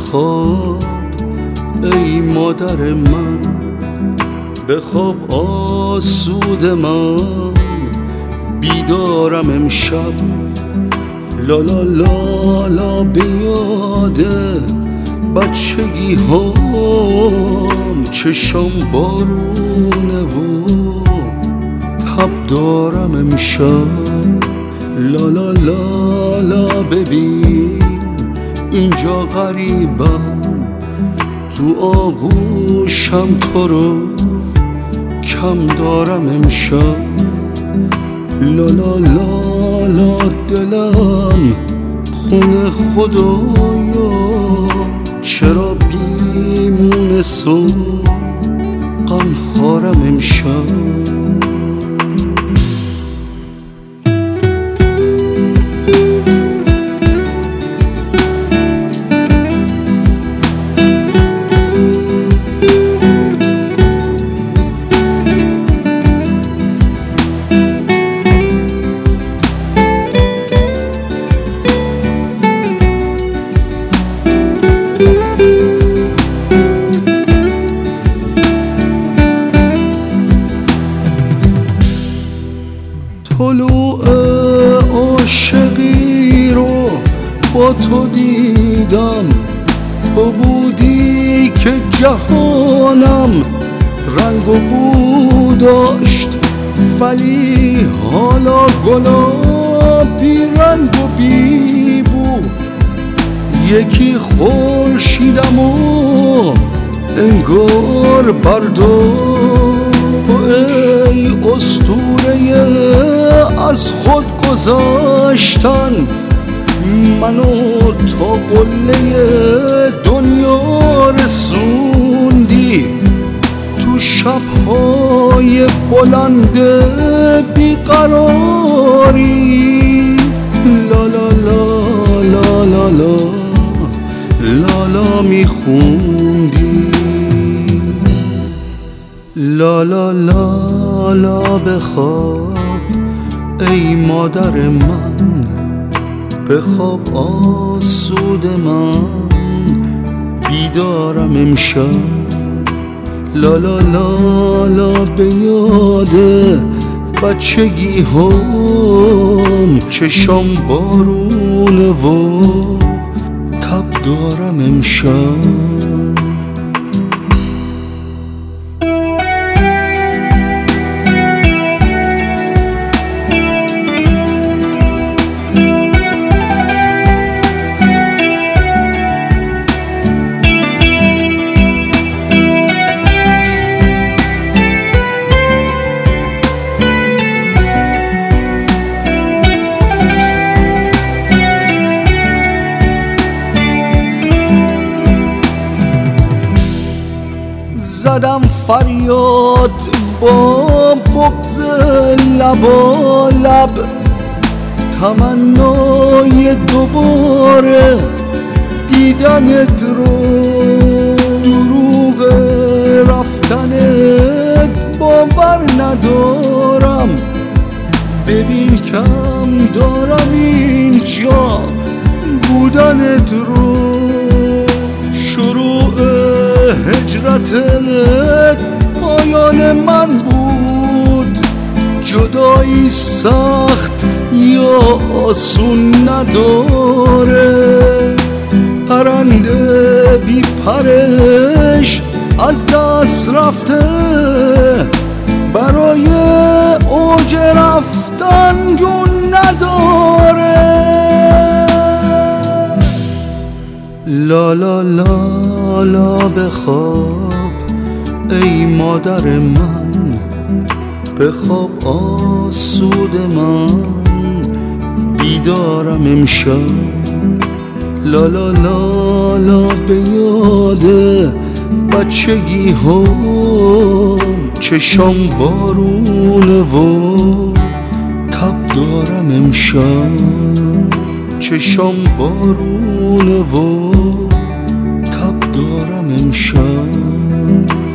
بخواب ای مادر من، بخواب آسود من، بیدارم امشب. لالا لالا به یاد بچگی هام، چشام بارونه و تب دارم امشب. لالا لالا ببین اینجا غریبم، تو آغوشم تو رو کم دارم امشب. لالا لالا دلم خونه خدایا، چرا بیمونس و غم خارم امشب. طلوع عاشقی رو با تو دیدم، تو بودی که جهانم رنگ و بو داشت، ولی حالا گلا بی رنگ و بی بو. یکی خورشیدم و انگار برداشت، ای اسطوره از خود گذاشتن، منو تا قله دنیا رسوندی. تو شب‌های بلند بیقراری، لالا لالا لالا لالا میخوندی. لالا لالا بخواب ای مادر من، بخواب آسود من، بیدارم امشب. لالا لالا به یاد بچگی هام، چشام بارونه و تب دارم امشب. زدم فریاد با بغض لبا لب، تمنای دوباره دیدنت رو. دروغ رفتنت باور ندارم، ببین کم دارم اینجا بودنت رو. شروع هجرتت پایان من بود، جدایی سخت یا آسون نداره. پرنده بی پرش از دست رفته، برای اوج رفتن جون نداره. لالا لالا بخواب ای مادر من، بخواب آسود من، بیدارم امشب. لالا لالا به یاد بچگی هام، چشام بارونه و تب دارم امشب. چشام بارونه و تب دارم امشب.